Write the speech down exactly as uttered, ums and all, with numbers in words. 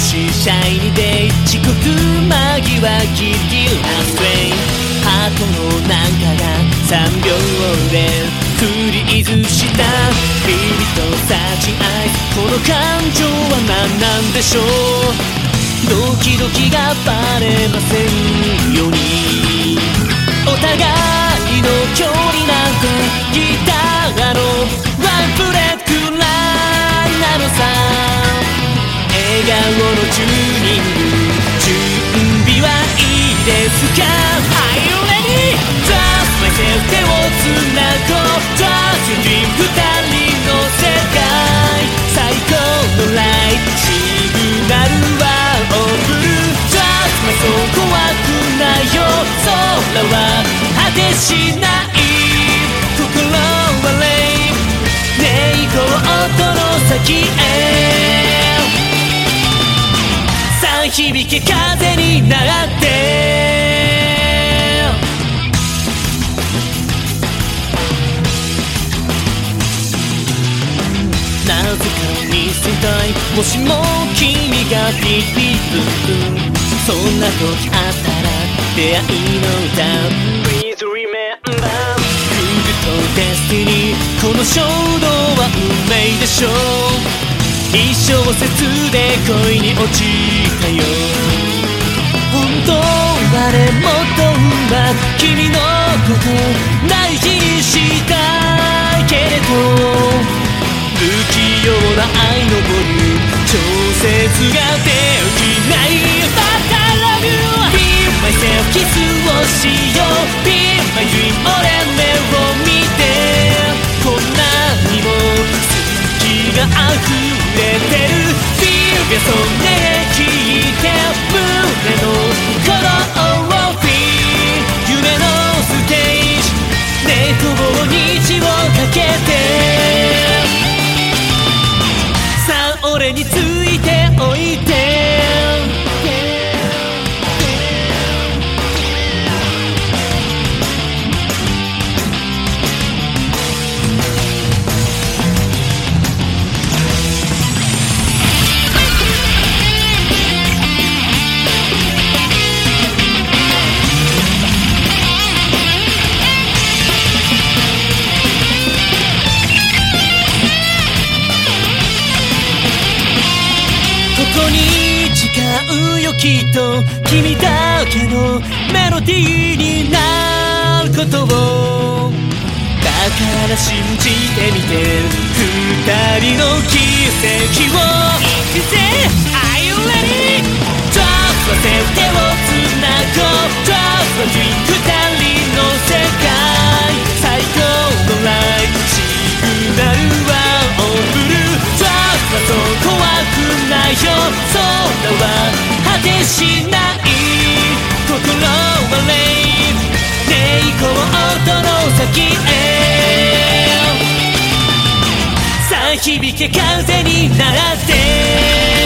しシャイニーデイ遅刻間際ギリギリラストレインハートの中がさんびょうでフリーズしたビビとサーチアイズこの感情は何なんでしょうドキドキがバレませんようにお互いの距離なんてギターのワンフレットくらいなのさ笑顔のチューニング準備はいいですか Are you ready? Trust myself 手をつなごう Trust your dream 二人の世界最高のライトシグナルはオープン Trust my soul 怖くないよ空は果てしない心はレイねえ行こう音の先へ響け風になってなぜか見せたいもしも君がピピッとそんな時あったら出会いの歌 Please remember フグとデスティニーこの衝動は運命でしょう一小節で恋に落ちたよ本当はねもっとうまく君のこと大事にしたいけれど不器用な愛のボリューム調節ができない But I love you Be myself キスをしよう Be my dream 俺目を見てこんなにも好きが溢れてる Feel me そんね聞いて胸の鼓動を Feel 夢のステージねえとも虹をかけてさあ俺についておいてここに誓うよきっと君だけのメロディーになることをだから信じてみて二人の奇跡を生きて Are you ready? Trust myself 手をつなごう Trust my dream 二人の世界最高のライトシグナルはオープン Trust my soul 怖くないよ空は果てしない心はレイねえ行こう音の先へさあ響け風になって